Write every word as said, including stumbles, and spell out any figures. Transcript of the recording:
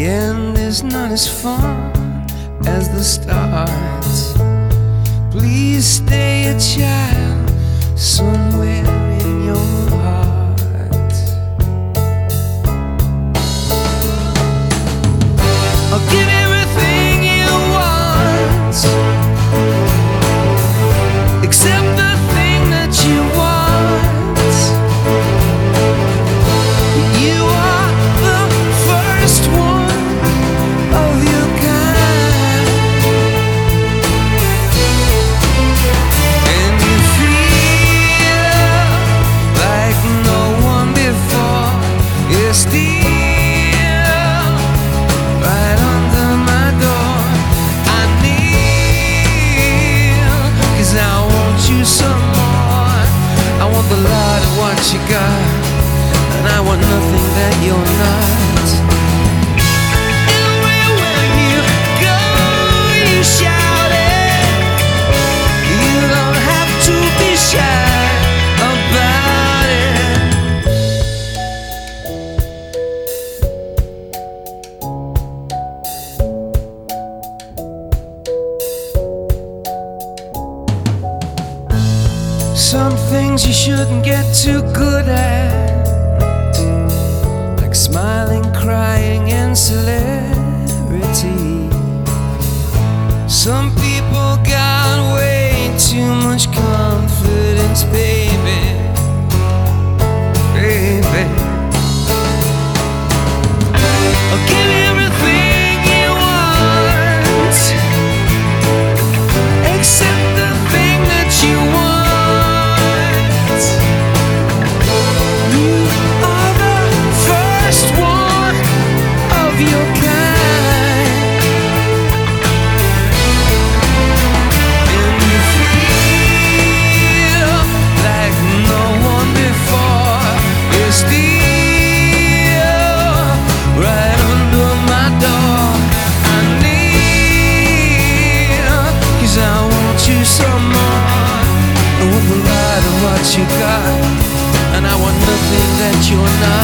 The end is not as fun as the start. Please stay a child somewhere in your heart. I'll give everything you want, except the thing that you want. You are the first one of your kind, and you feel like no one before. You're still right under my door. I kneel, 'cause I want you some more. I want the lot of what you got, and I want nothing that you're not. Everywhere you go, you shout it. You don't have to be shy about it. Some things you shouldn't get too good at, like smiling, crying, and celebrity. Some people got way too much confidence, baby, baby. I'll give you everything you want, except the thing that you want. You are the first one of your kind, and you feel like no one before. You're still right under my door. I kneel, 'cause I want you some more. I want the light of what you got, and I want nothing that you're not.